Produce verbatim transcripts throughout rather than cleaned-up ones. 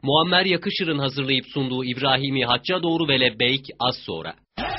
Muammer Yakışır'ın hazırlayıp sunduğu İbrahimi Hacca Doğru ve Lebbeyk az sonra.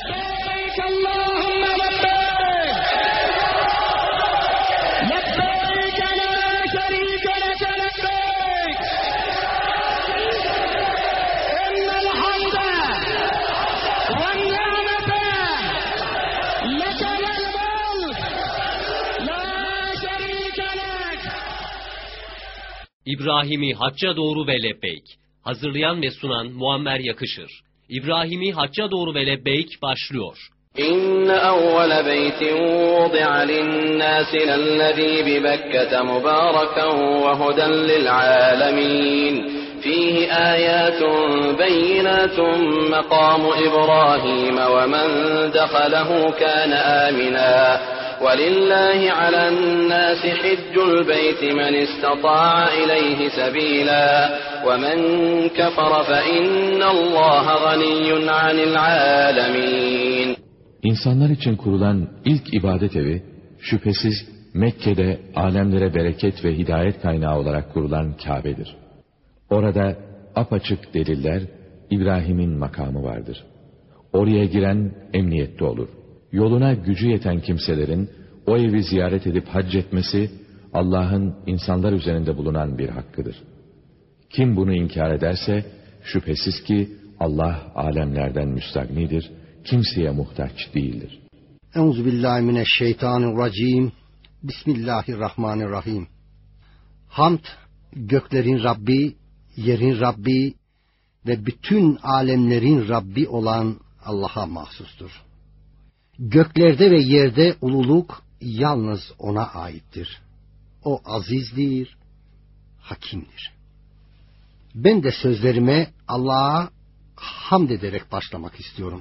İbrahimi Hacca Doğru ve Lebbeyk. Hazırlayan ve sunan Muammer Yakışır. İbrahimi Hacca Doğru ve Lebbeyk başlıyor. İnne evvele beytin vudi'a linnâsi lellezî bibekkete mübâreken ve huden lil'âlemîn. Fîhi âyâtun beyinâtun mekâmu İbrahîm ve men dehalehu kâne âminâ. وَلِلَّهِ عَلَى النَّاسِ حِجُّ الْبَيْتِ مَنِ اسْتَطَاعَ إِلَيْهِ سَبِيلًا وَمَنْ كَفَرَ فَإِنَّ اللّٰهَ غَنِيٌّ عَنِ الْعَالَمِينَ. İnsanlar için kurulan ilk ibadet evi, şüphesiz Mekke'de alemlere bereket ve hidayet kaynağı olarak kurulan Kâbe'dir. Orada apaçık deliller, İbrahim'in makamı vardır. Oraya giren emniyette olur. Yoluna gücü yeten kimselerin o evi ziyaret edip hac etmesi, Allah'ın insanlar üzerinde bulunan bir hakkıdır. Kim bunu inkar ederse, şüphesiz ki Allah alemlerden müstagnidir, kimseye muhtaç değildir. Euzubillahimineşşeytanirracim. Bismillahirrahmanirrahim. Hamd, göklerin Rabbi, yerin Rabbi ve bütün alemlerin Rabbi olan Allah'a mahsustur. Göklerde ve yerde ululuk yalnız O'na aittir. O azizdir, hakimdir. Ben de sözlerime Allah'a hamd ederek başlamak istiyorum.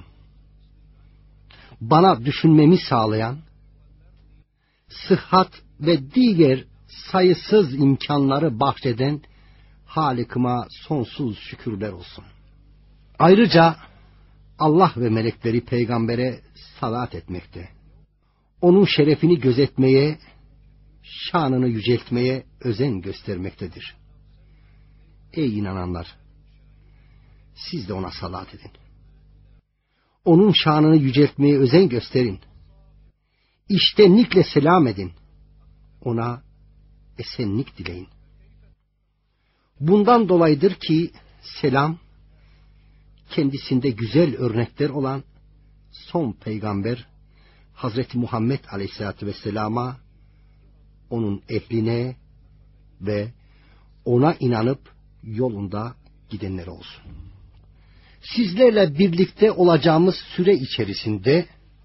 Bana düşünmemi sağlayan, sıhhat ve diğer sayısız imkanları bahşeden Halık'ıma sonsuz şükürler olsun. Ayrıca Allah ve melekleri peygambere salat etmekte, onun şerefini gözetmeye, şanını yüceltmeye özen göstermektedir. Ey inananlar! Siz de ona salat edin. Onun şanını yüceltmeye özen gösterin. İştenlikle selam edin. Ona esenlik dileyin. Bundan dolayıdır ki selam, kendisinde güzel örnekler olan son peygamber Hazreti Muhammed Aleyhisselatü Vesselam'a, onun ehline ve ona inanıp yolunda gidenlere olsun. Sizlerle birlikte olacağımız süre içerisinde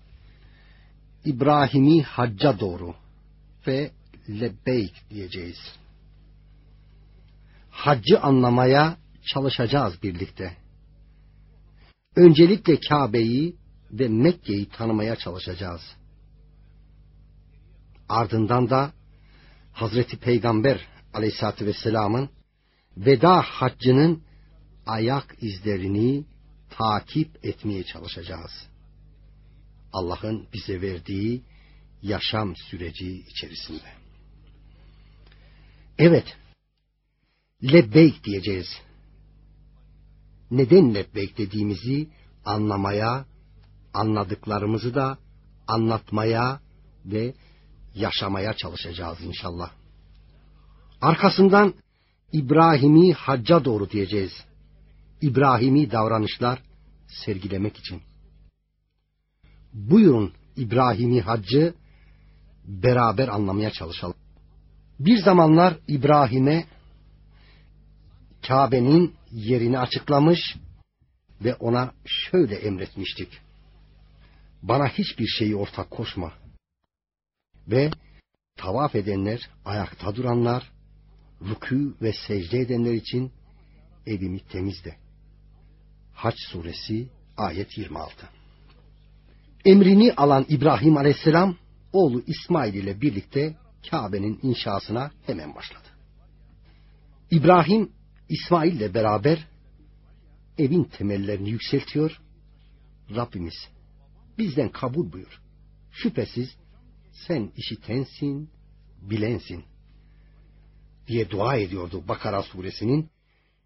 İbrahimi Hacca Doğru ve Lebbeyk diyeceğiz. Haccı anlamaya çalışacağız birlikte. Öncelikle Kabe'yi ve Mekke'yi tanımaya çalışacağız. Ardından da Hazreti Peygamber Aleyhisselatü Vesselam'ın veda haccının ayak izlerini takip etmeye çalışacağız. Allah'ın bize verdiği yaşam süreci içerisinde. Evet, lebbeyk diyeceğiz. Neden lebbeyk dediğimizi anlamaya, anladıklarımızı da anlatmaya ve yaşamaya çalışacağız inşallah. Arkasından İbrahimi Hacca Doğru diyeceğiz. İbrahimi davranışlar sergilemek için. Buyurun İbrahimi Haccı beraber anlamaya çalışalım. Bir zamanlar İbrahim'e Kabe'nin yerini açıklamış ve ona şöyle emretmiştik: bana hiçbir şeyi ortak koşma. Ve tavaf edenler, ayakta duranlar, rükû ve secde edenler için evimi temizle. Hac suresi ayet yirmi altı. Emrini alan İbrahim Aleyhisselam oğlu İsmail ile birlikte Kabe'nin inşasına hemen başladı. İbrahim İsmail ile beraber evin temellerini yükseltiyor. Rabbimiz bizden kabul buyur. Şüphesiz sen işitensin, bilensin diye dua ediyordu Bakara suresinin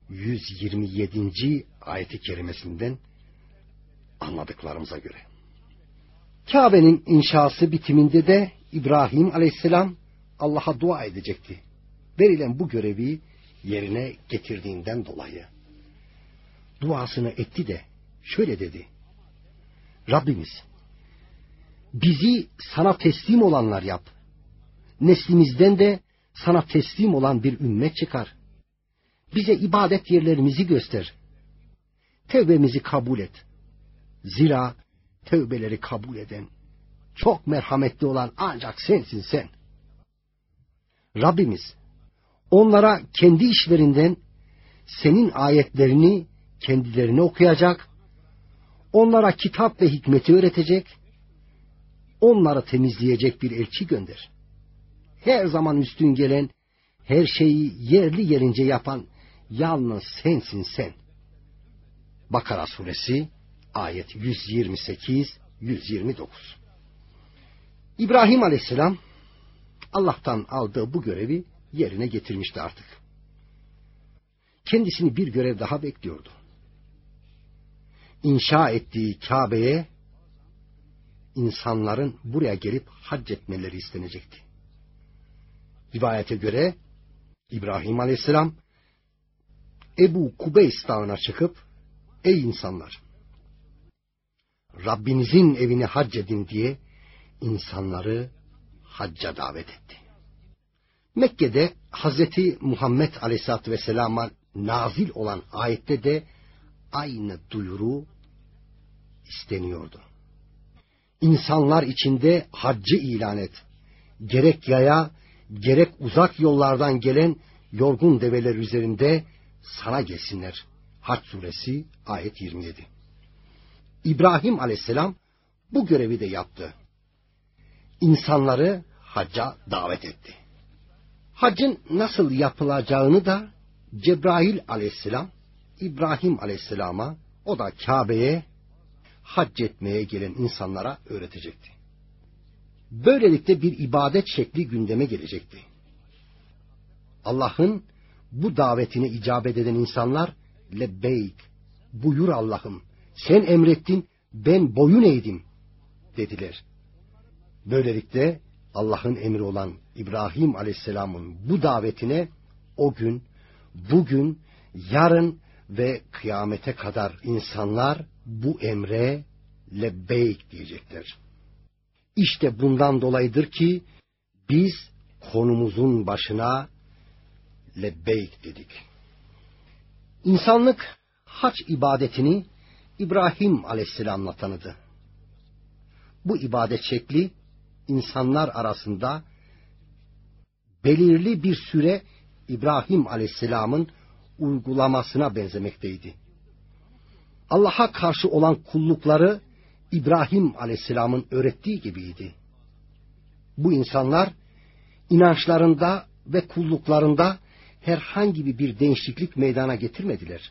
yüz yirmi yedinci ayeti kerimesinden anladıklarımıza göre. Kabe'nin inşası bitiminde de İbrahim aleyhisselam Allah'a dua edecekti. Verilen bu görevi yerine getirdiğinden dolayı. Duasını etti de şöyle dedi: Rabbimiz, bizi sana teslim olanlar yap. Neslimizden de sana teslim olan bir ümmet çıkar. Bize ibadet yerlerimizi göster. Tevbemizi kabul et. Zira tevbeleri kabul eden, çok merhametli olan ancak sensin sen. Rabbimiz, onlara kendi işlerinden senin ayetlerini kendilerine okuyacak, onlara kitap ve hikmeti öğretecek, onları temizleyecek bir elçi gönder. Her zaman üstün gelen, her şeyi yerli yerince yapan yalnız sensin sen. Bakara suresi ayet yüz yirmi sekiz yüz yirmi dokuz. İbrahim aleyhisselam Allah'tan aldığı bu görevi yerine getirmişti artık. Kendisini bir görev daha bekliyordu. İnşa ettiği Kabe'ye insanların buraya gelip hac etmeleri istenecekti. Rivayete göre İbrahim aleyhisselam Ebu Kubeys dağına çıkıp, ey insanlar, Rabbinizin evini hac edin diye insanları hacca davet etti. Mekke'de Hazreti Muhammed aleyhisselatü vesselama nazil olan ayette de aynı duyuru isteniyordu. İnsanlar içinde haccı ilan et. Gerek yaya, gerek uzak yollardan gelen yorgun develer üzerinde sana gelsinler. Hac suresi ayet yirmi yedi. İbrahim aleyhisselam bu görevi de yaptı. İnsanları hacca davet etti. Haccın nasıl yapılacağını da Cebrail aleyhisselam İbrahim aleyhisselama, o da Kabe'ye hac etmeye gelen insanlara öğretecekti. Böylelikle bir ibadet şekli gündeme gelecekti. Allah'ın bu davetine icabet eden insanlar lebbeyk, buyur Allah'ım, sen emrettin, ben boyun eğdim dediler. Böylelikle Allah'ın emri olan İbrahim aleyhisselamın bu davetine o gün, bugün, yarın ve kıyamete kadar insanlar bu emre lebbeyk diyecekler. İşte bundan dolayıdır ki biz konumuzun başına lebbeyk dedik. İnsanlık hac ibadetini İbrahim aleyhisselam'la tanıdı. Bu ibadet şekli insanlar arasında belirli bir süre İbrahim aleyhisselamın uygulamasına benzemekteydi. Allah'a karşı olan kullukları İbrahim aleyhisselamın öğrettiği gibiydi. Bu insanlar inançlarında ve kulluklarında herhangi bir değişiklik meydana getirmediler.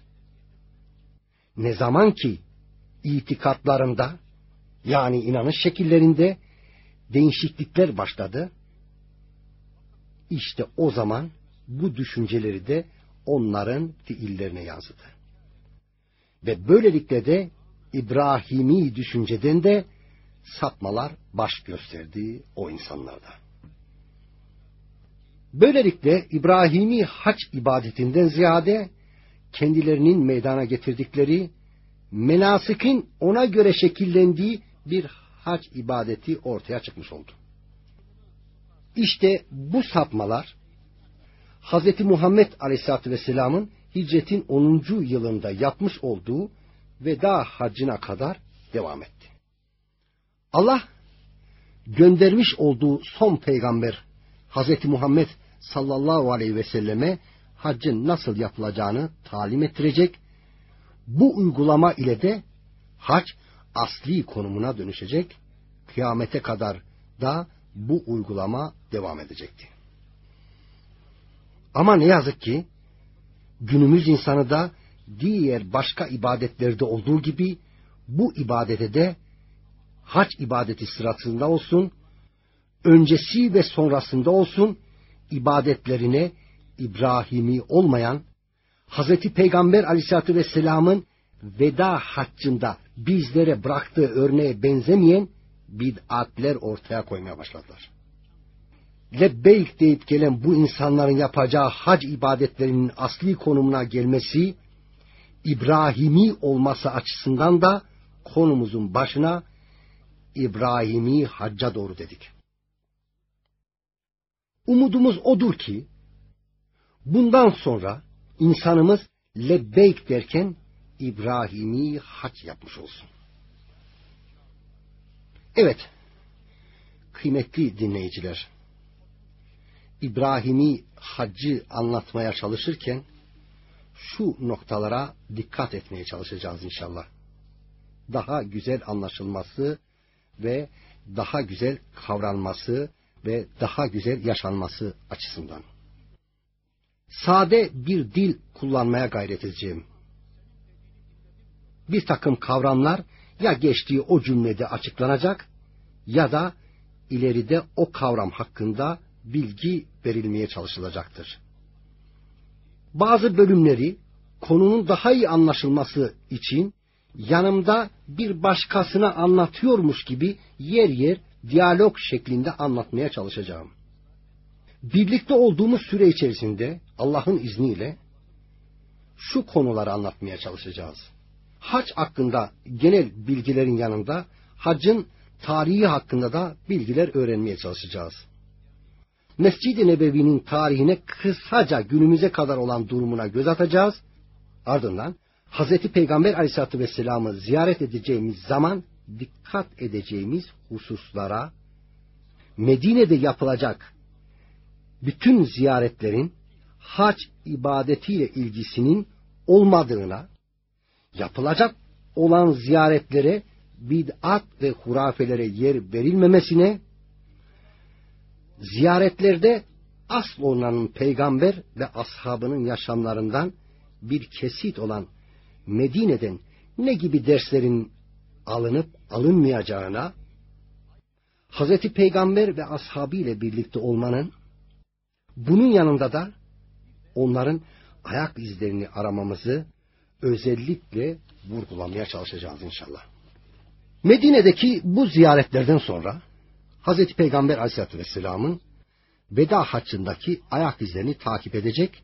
Ne zaman ki itikatlarında, yani inanış şekillerinde değişiklikler başladı, işte o zaman bu düşünceleri de onların fiillerine yansıdı. Ve böylelikle de İbrahimi düşünceden de sapmalar baş gösterdi o insanlarda. Böylelikle İbrahimi hac ibadetinden ziyade kendilerinin meydana getirdikleri, menasikin ona göre şekillendiği bir hac ibadeti ortaya çıkmış oldu. İşte bu sapmalar Hz. Muhammed Aleyhisselatü Vesselam'ın hicretin onuncu yılında yapmış olduğu veda haccına kadar devam etti. Allah göndermiş olduğu son peygamber Hz. Muhammed sallallahu aleyhi ve selleme haccın nasıl yapılacağını talim ettirecek, bu uygulama ile de hac asli konumuna dönüşecek, kıyamete kadar da bu uygulama devam edecekti. Ama ne yazık ki günümüz insanı da diğer başka ibadetlerde olduğu gibi bu ibadete de hac ibadeti sırasında olsun, öncesi ve sonrasında olsun ibadetlerine İbrahimi olmayan, Hazreti Peygamber Aleyhisselatü Vesselam'ın veda haccında bizlere bıraktığı örneğe benzemeyen bid'atler ortaya koymaya başladılar. Lebbeyk deyip gelen bu insanların yapacağı hac ibadetlerinin asli konumuna gelmesi, İbrahimi olması açısından da konumuzun başına İbrahimi hacca doğru dedik. Umudumuz odur ki bundan sonra insanımız lebbeyk derken İbrahimi hac yapmış olsun. Evet, kıymetli dinleyiciler, İbrahimi haccı anlatmaya çalışırken şu noktalara dikkat etmeye çalışacağız inşallah. Daha güzel anlaşılması ve daha güzel kavranması ve daha güzel yaşanması açısından. Sade bir dil kullanmaya gayret edeceğim. Bir takım kavramlar ya geçtiği o cümlede açıklanacak ya da ileride o kavram hakkında bilgi verilmeye çalışılacaktır. Bazı bölümleri konunun daha iyi anlaşılması için yanımda bir başkasına anlatıyormuş gibi yer yer diyalog şeklinde anlatmaya çalışacağım. Birlikte olduğumuz süre içerisinde Allah'ın izniyle şu konuları anlatmaya çalışacağız. Hac hakkında genel bilgilerin yanında hacın tarihi hakkında da bilgiler öğrenmeye çalışacağız. Mescid-i Nebevi'nin tarihine kısaca günümüze kadar olan durumuna göz atacağız. Ardından Hazreti Peygamber Aleyhisselatü Vesselam'ı ziyaret edeceğimiz zaman dikkat edeceğimiz hususlara, Medine'de yapılacak bütün ziyaretlerin hac ibadetiyle ilgisinin olmadığına, yapılacak olan ziyaretlere bid'at ve hurafelere yer verilmemesine, ziyaretlerde asıl olunanın peygamber ve ashabının yaşamlarından bir kesit olan Medine'den ne gibi derslerin alınıp alınmayacağına, Hazreti Peygamber ve ashabı ile birlikte olmanın, bunun yanında da onların ayak izlerini aramamızı özellikle vurgulamaya çalışacağız inşallah. Medine'deki bu ziyaretlerden sonra Hazreti Peygamber Aleyhisselatü Vesselam'ın veda haccındaki ayak izlerini takip edecek,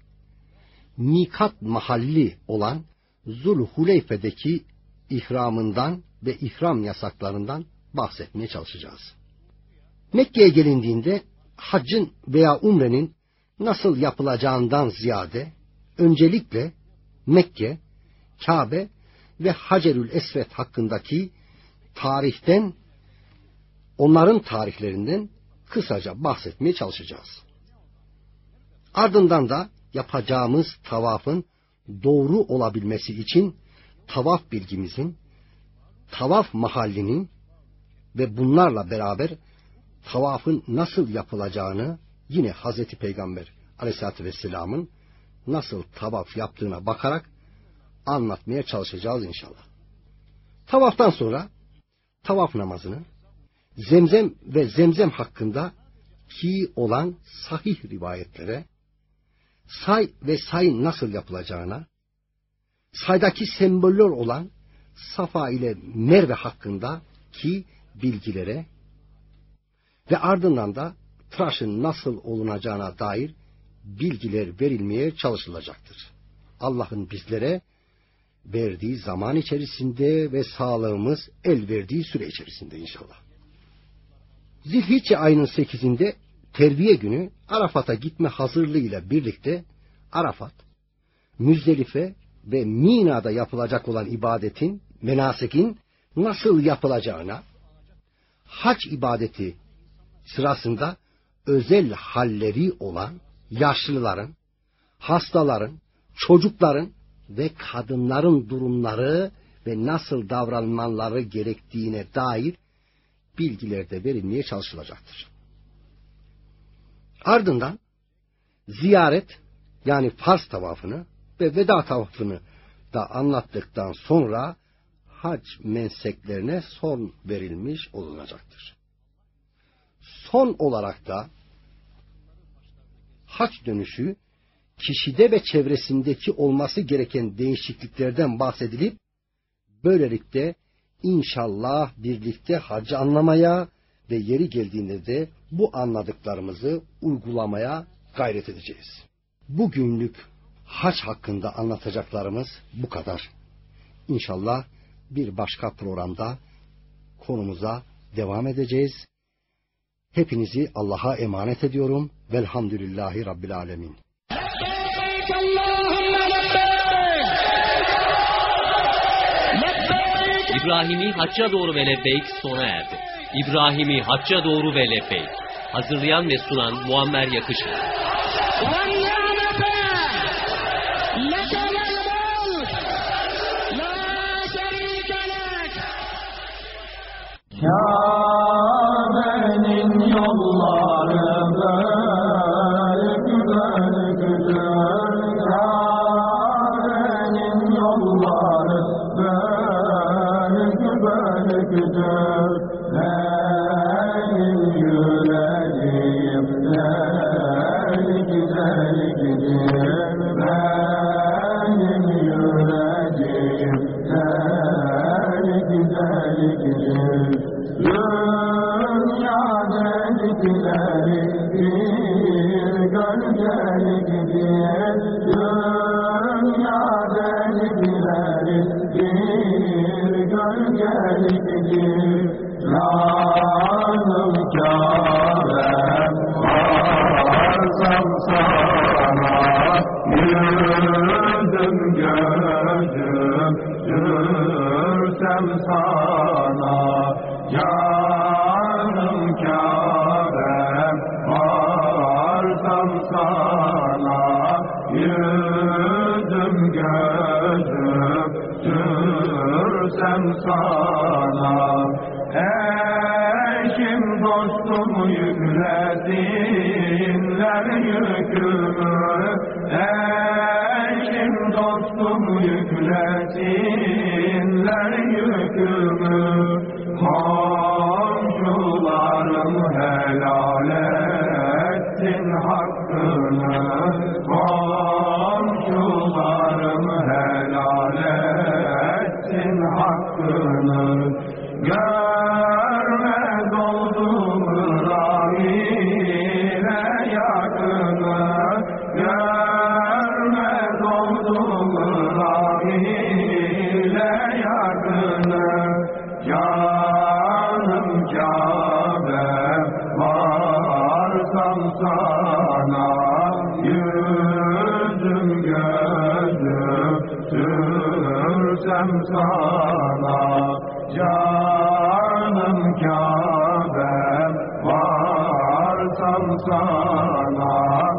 mikat mahalli olan Zulhuleyfe'deki ihramından ve ihram yasaklarından bahsetmeye çalışacağız. Mekke'ye gelindiğinde haccın veya umrenin nasıl yapılacağından ziyade öncelikle Mekke, Kabe ve Hacerül Esved hakkındaki tarihten, onların tarihlerinden kısaca bahsetmeye çalışacağız. Ardından da yapacağımız tavafın doğru olabilmesi için tavaf bilgimizin, tavaf mahallinin ve bunlarla beraber tavafın nasıl yapılacağını yine Hazreti Peygamber Aleyhisselatü Vesselam'ın nasıl tavaf yaptığına bakarak anlatmaya çalışacağız inşallah. Tavaftan sonra tavaf namazını, Zemzem ve Zemzem hakkında ki olan sahih rivayetlere, say ve sayın nasıl yapılacağına, saydaki semboller olan Safa ile Merve hakkında ki bilgilere ve ardından da tıraşın nasıl olunacağına dair bilgiler verilmeye çalışılacaktır. Allah'ın bizlere verdiği zaman içerisinde ve sağlığımız el verdiği süre içerisinde inşallah. Zilhicce ayının sekizinde terviye günü Arafat'a gitme hazırlığıyla birlikte Arafat, Müzdelife ve Mina'da yapılacak olan ibadetin, menasekin nasıl yapılacağına, hac ibadeti sırasında özel halleri olan yaşlıların, hastaların, çocukların ve kadınların durumları ve nasıl davranmaları gerektiğine dair bilgiler de verilmeye çalışılacaktır. Ardından ziyaret, yani farz tavafını ve veda tavafını da anlattıktan sonra hac menseklerine son verilmiş olunacaktır. Son olarak da hac dönüşü kişide ve çevresindeki olması gereken değişikliklerden bahsedilip, böylelikle inşallah birlikte hacı anlamaya ve yeri geldiğinde de bu anladıklarımızı uygulamaya gayret edeceğiz. Bugünlük hac hakkında anlatacaklarımız bu kadar. İnşallah bir başka programda konumuza devam edeceğiz. Hepinizi Allah'a emanet ediyorum. Velhamdülillahi Rabbil Alemin. İbrahimi Hacca Doğru ve Lebbeyk sona erdi. İbrahimi Hacca Doğru ve Lebbeyk. Hazırlayan ve sunan Muammer Yakışır. Kâbe'nin yolları bölük bölüktür. Kâbe'nin yolları bölük bölüktür. Benim yüreğim delik deliktir. Benim yüreğim delik deliktir. Dünya delikleri bir gölgeliktir. Dünya delikleri bir gölgeliktir. Canım Kâbe'm varsam sana, yüzüm gözüm sürsem sana. Canım Kâbe'm varsam sana, yüzüm gözüm sürsem sana. Eşim dostum yüklesinler yükümü, eşim dostum yüklesinler yükümü. Komşularım helal etsin hakkını, komşularım helal etsin hakkını. Görmez oldum rahile yakını, görmez oldum rahile yakını. Canım Kâbe'm varsam sana, yüzüm gözüm sürsem sana. Canım Kâbe'm varsam sana,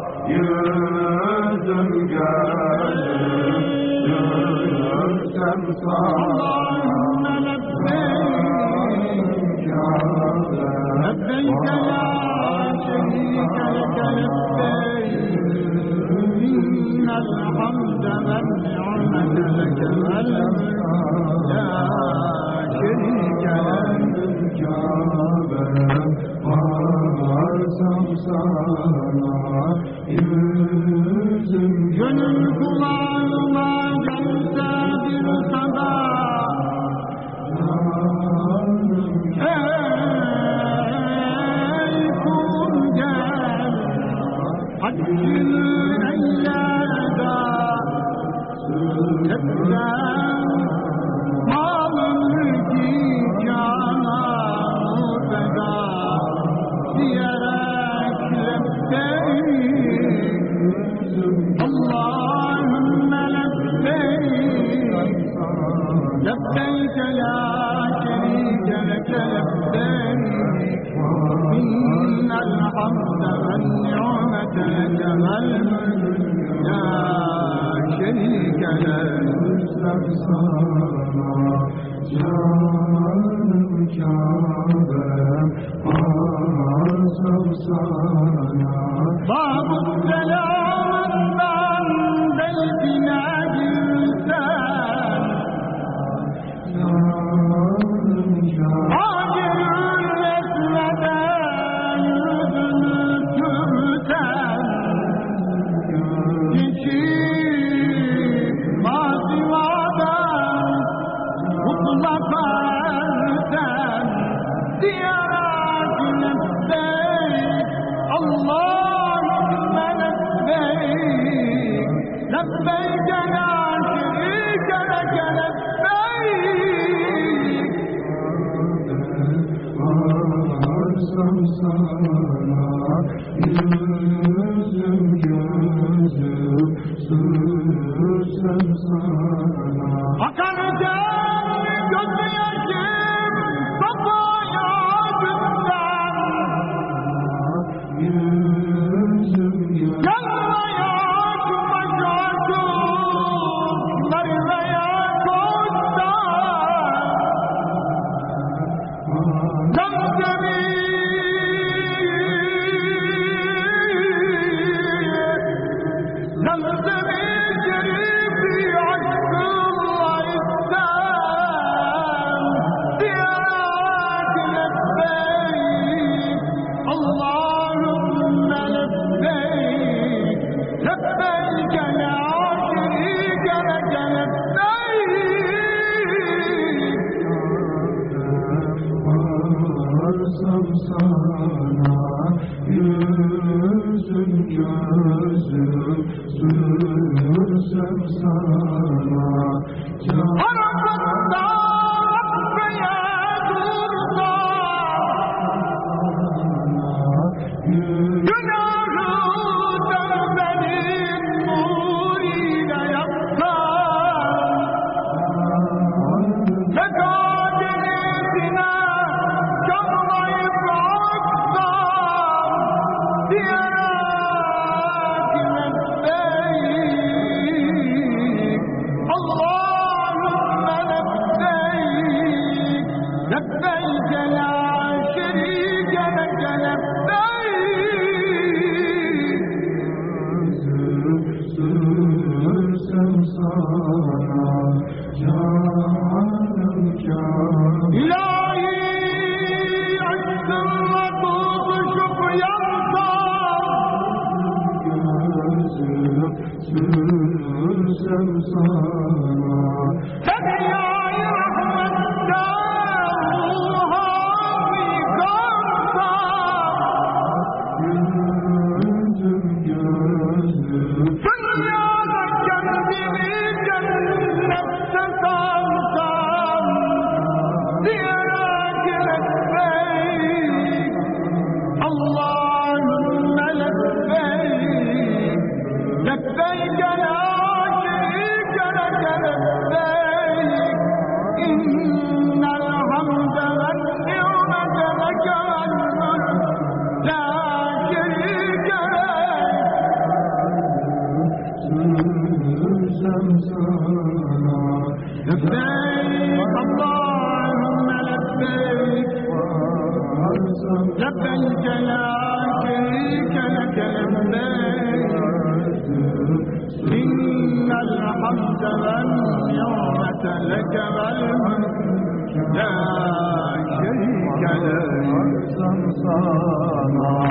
yüzüm gözüm sürsem sana. لبيك لا شريك لك لبيك إن الحمد والنعمة لك والملك لا شريك لك. Varsam sana, yüzüm gönül kulağıma gelse bir sabah. Ey kul gel, haccın eyleda, hepten malını ki cananı feda, diyerek lebbeyk, Allahümme lebbeyk, lebbeyk la şerike leke lebbeyk, innel hamde ven ni'mete leke vel mülk la şerike lek. Canım Kâbe'm varsam sana, Bab-ı Selam'dan beytine girsen, Hacer-ül Esved'e yüzünü sürsen, hiç mutlaka ersen ziyaretine lebbeyk Allahümme lebbeyk lebbeyk la şerike leke lebbeyk Varsam sana yüzüm gözüm sürsem sana Akan can gözyaşım safaya günden yüzüm gözüm Yanmaya kumaşacım Merve'ye koştan Zamzemi Zamzemi şerifi aşkınla istem Ziyaret lebbeyk Allahümme lebbeyk Lebbeyk la şerike leke lebbeyk Varsam sana yüzüm gözüm sürsem sana can Arasında Rabbe'ye dursam Günahı tövbenin nuruyla yapsam Zekadenizine canlayıp aksam Ziyaretine lebbeyk Allahümme lebbeyk Lebbeyk la şerike leke lebbeyk sürsem sana canım canım İlahi aşkınla tutuşup yansam gözüm sürsem sana Deryayı rahmetten ruha yıkansam yüzüm gözüm Dünyada kendimi cennette sansam Ziyaret lebbeyk Allahümme lebbeyk Lebbeyk la şerike leke lebbeyk İnnel hamde ven ni'mete leke vel mulk La şerike lek sürsem sana لبيك اللهم لبيك varsam لبيك لا شريك لك لبيك إن الحمد والنعمة لك والملك لا شريك لك varsam sana